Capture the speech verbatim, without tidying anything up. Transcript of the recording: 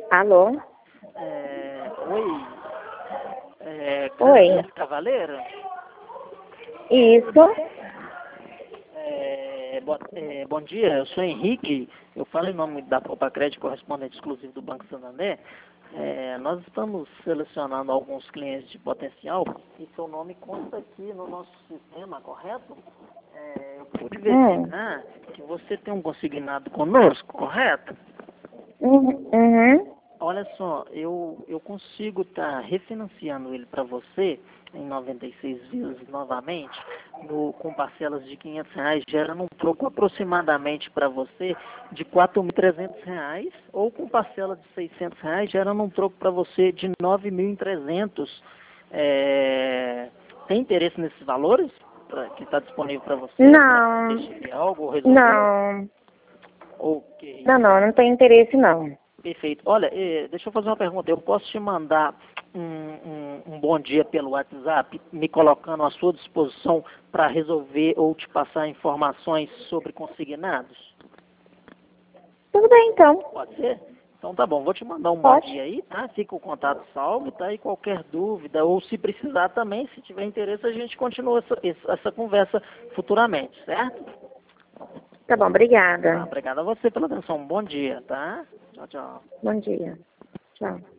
Alô? É, oi, é, Oi. Cavaleiro? Isso? É, bo- é, bom dia, eu sou Henrique, eu falo em nome da Copa Crédito, correspondente exclusivo do Banco Santander. É, nós estamos selecionando alguns clientes de potencial e seu nome consta aqui no nosso sistema, correto? É, eu pude Hum. verificar que você tem um consignado conosco, correto? Uhum. Uhum. Olha só, eu, eu consigo estar refinanciando ele para você em noventa e seis vezes novamente, no, com parcelas de quinhentos reais, gerando um troco aproximadamente para você de quatro mil e trezentos reais, ou com parcela de seiscentos reais, gerando um troco para você de nove mil e trezentos. É, tem interesse nesses valores pra, que está disponível para você, para Não. decidir algo ou resolver? Não. Ok. Não, não, não tem interesse não. Perfeito. Olha, eh, deixa eu fazer uma pergunta. Eu posso te mandar um, um, um bom dia pelo WhatsApp, me colocando à sua disposição para resolver ou te passar informações sobre consignados? Tudo bem então. Pode ser? Então tá bom, vou te mandar um bom Pode. dia aí, tá? Fica o contato salvo, tá? E qualquer dúvida, ou se precisar também, se tiver interesse, a gente continua essa, essa essa conversa futuramente, certo? Tá bom, Tá, obrigada. obrigado a você pela atenção. Um bom dia, tá? Tchau, tchau. Bom dia. Tchau.